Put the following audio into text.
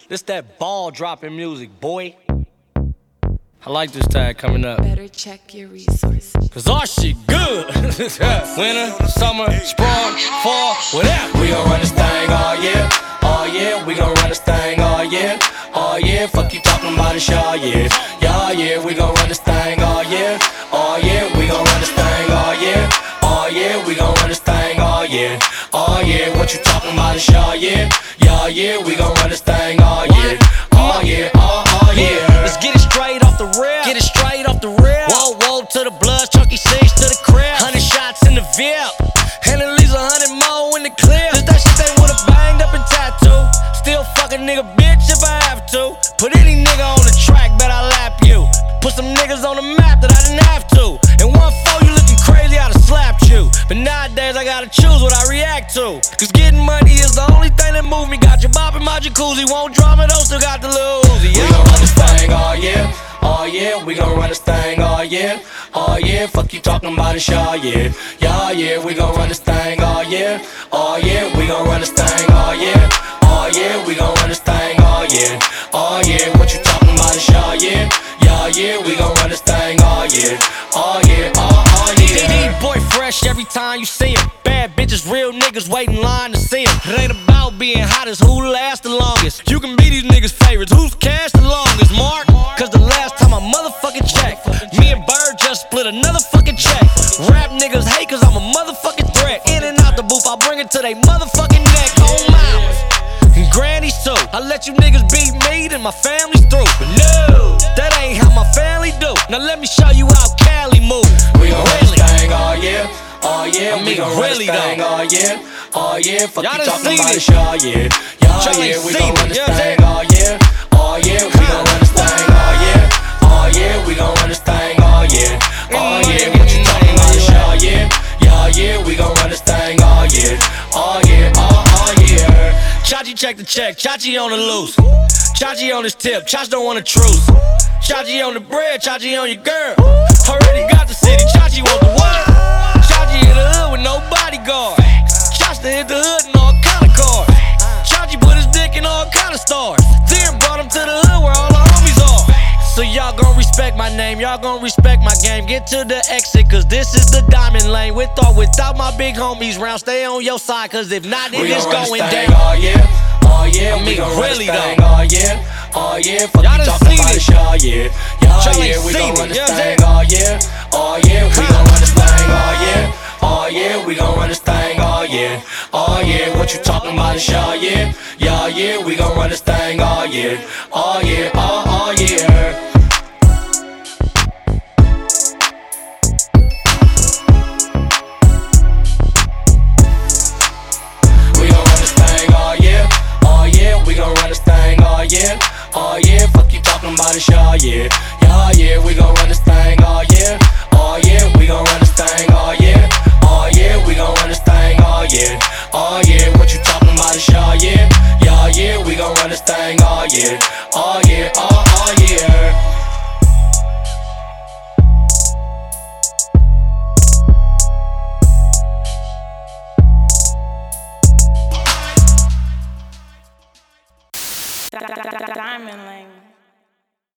This that ball dropping music, boy. I like this tag coming up. Better check your resources. Cause our shit good. Winter, summer, spring, fall, whatever. We gon' run this thing all year. Oh yeah, we gon' run this thing all year. Oh yeah, fuck you talking about it, y'all, yeah. Y'all, yeah, we gon' run this thing all year. Oh yeah, we gon' run this thing all year. Oh yeah, we gon' run this thing all year. Oh yeah, what you talking about is y'all, yeah. Y'all, yeah, we gon' run this thing all year. Oh yeah, oh yeah. Let's get it straight off the rail. Get it straight off the rail. Whoa, whoa, to the blood, Chucky 6 to the crib. 100 shots in the VIP, and at least 100 more in the clip. Just that shit they would've banged up and tattooed. Still fuck a nigga bitch if I have to. Put any nigga on the track, bet I lap you. Put some niggas on the map that I didn't have to. And 1-4, you looking crazy, I'd have slapped you. But nowadays I gotta choose what I react to. Cause getting money is the only thing that move me. Got your bop in my jacuzzi, won't drama though, still got the little Uzi. We gon' run this thing all year. Oh yeah, we gon' run this thing all year. Oh yeah, fuck you talking about it, y'all, yeah. Y'all, yeah, we gon' run this thing all year. Oh yeah, we gon' run this thing all year. Oh yeah, we gon' run this thing all year. Oh yeah, what you talking about is y'all, yeah. Y'all, yeah, we gon' run this thing all year. Oh yeah, oh yeah. Boy fresh every time you see him. Bad bitches, real niggas wait in line to see him. It ain't about being hot, it's who lasts the longest. You can be these niggas' favorites, who's cash the longest, Mark? Cause the last time I motherfucking checked, me and Bird just split another fucking check. Rap niggas hate cause I'm a motherfucking threat. In and out the booth, I bring it to they motherfucking neck. On miles and grannies too. I let you niggas beat me, then my family's through. But no, that ain't how my family do. Now let me show you how Cali move. We gon' run this thing all year. Oh yeah, I mean, we gon' run this really, thing though. all year. Oh yeah, fuck Y'all you done talking seen about it. it, y'all, yeah. Y'all, Y'all yeah, ain't we seen gon' run it, this you know what I'm thing saying? all year. Oh yeah, we gon' run this thing all year. Oh yeah, we gon' run this thing all year. Oh yeah, what you talking about is y'all, yeah. Y'all, yeah, we gon' run this thing all year. Oh yeah, oh yeah. Chachi check the check, Chachi on the loose. Chachi on his tip, Chach don't want a truce. Chachi on the bread, Chachi on your girl. Already got the city, Chachi want the world. Chachi in the hood with no bodyguard. Chach hit the hood in all kind of cars. Chachi put his dick in all kind of stars. Then brought him to the hood where all the homies are. So y'all gon' respect my name, y'all gon' respect my game. Get to the exit, cause this is the diamond lane. With or without my big homies round, stay on your side, cause if not, it is going down. All year. Oh yeah, I mean, we gon' run really, this thing though. all year. Oh yeah, fuck Y'all you done talking seen about it. it, y'all, yeah. Y'all, Y'all yeah, ain't we seen gon' it, run this you know what I'm thing saying? all year. Oh yeah, we gon' run this thing all year. Oh yeah, we gon' run this thing all year. Oh yeah, what you talking about is y'all, yeah. Y'all, yeah, we gon' run this thing all year. Oh yeah, oh